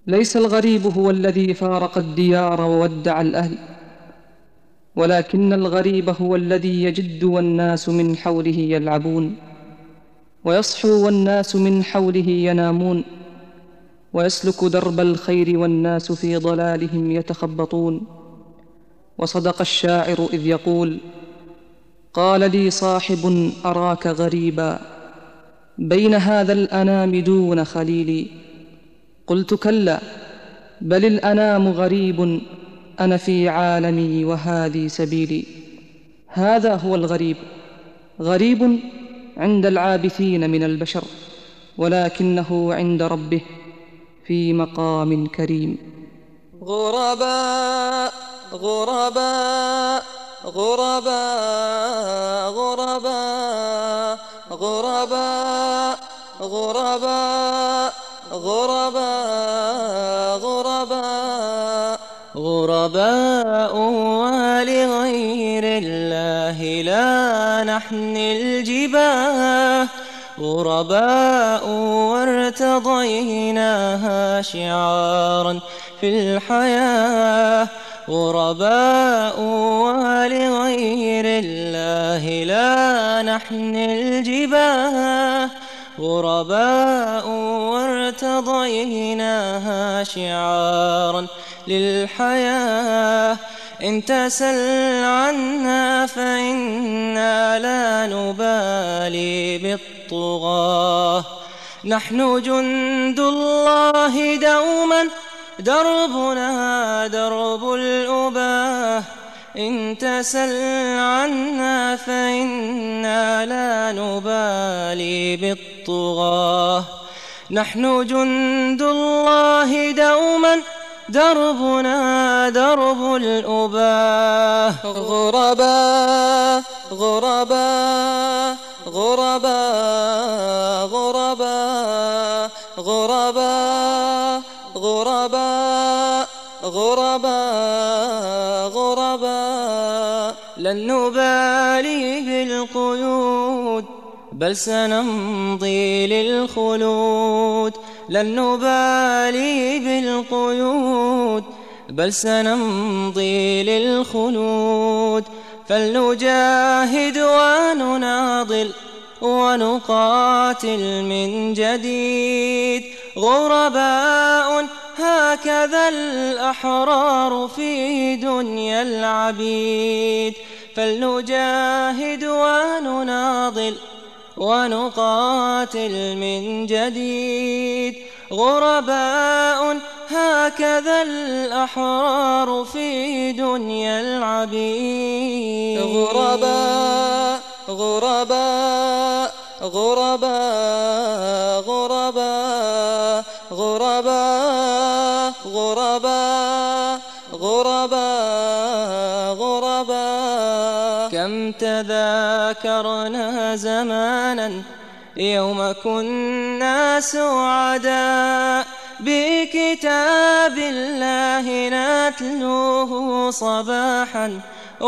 ليس الغريب هو الذي فارق الديار وودع الأهل، ولكن الغريب هو الذي يجد والناس من حوله يلعبون، ويصحو والناس من حوله ينامون، ويسلك درب الخير والناس في ضلالهم يتخبطون. وصدق الشاعر إذ يقول: قال لي صاحب أراك غريبا بين هذا الأنام دون خليلي. قلت: كلا، بل الأنام غريب، أنا في عالمي وهذه سبيلي. هذا هو الغريب، غريب عند العابثين من البشر، ولكنه عند ربه في مقام كريم. غرباء غرباء غرباء غرباء غرباء غرباء غرباء غرباء غرباء ولغير الله لا نحني الجباه، غرباء وارتضيناها شعارا في الحياة، غرباء ولغير الله لا نحني الجباه، غرباء وارتضيناها شعارا للحياة. إن تسل عنا فإنا لا نبالي بالطغاة، نحن جند الله دوما دربنا درب الأباه. إن تسل عنا فإنا لا نبالي بالطغاة، نحن جند الله دوما دربنا درب الأباه. غرباء غرباء غرباء غرباء غرباء غرباء غرباء غرباء لن نبالي بالقيود بل سنمضي للخلود، لن نبالي بالقيود بل سنمضي للخلود. فلنجاهد ونناضل ونقاتل من جديد، غرباء هكذا الأحرار في دنيا العبيد. فلنجاهد ونناضل ونقاتل من جديد، غرباء هكذا الأحرار في دنيا العبيد. غرباء غرباء غرباء غرباء غرباء غرباء غرباء غرباء كم تذاكرنا زمانا يوم كنا سعداء، بكتاب الله نتلوه صباحا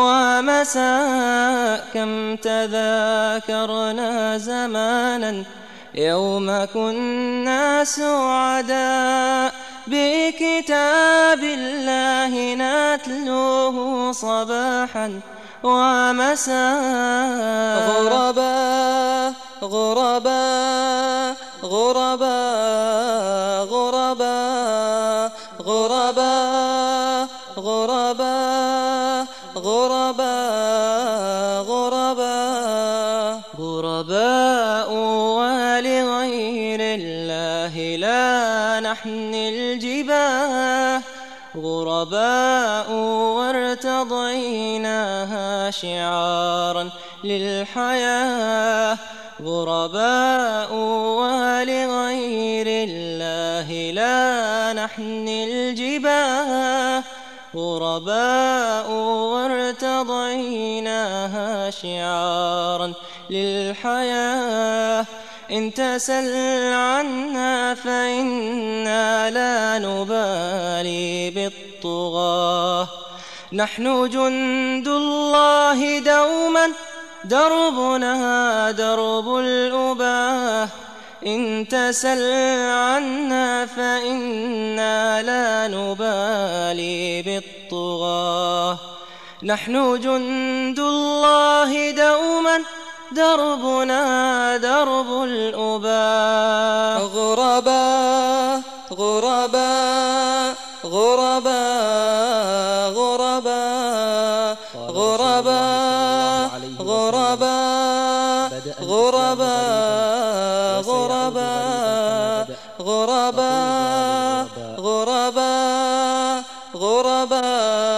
ومساء. كم تذاكرنا زمانا يوم كنا سعداء، بكتاب الله نتلوه صباحا ومساء. غرباء غرباء غرباء غرباء غرباء غرباء غرباء غرباء غرباء ولغير الله لا نحني الجباه، غرباء وارتضيناها شعارا للحياة، غرباء ولغير الله لا نحني الجباه، غرباء وارتضيناها شعارا للحياة. إن تسل عنا فإنا لا نبالي بالطغاة، نحن جند الله دوما دربنا درب الأباه. إن تسل عنا فإنا لا نبالي بالطغاة. نحن جند الله دوما دربنا درب الأباء. غرباء غرباء غرباء غرباء غرباء غرباء غرباء غرباء غرباء غرباء غرباء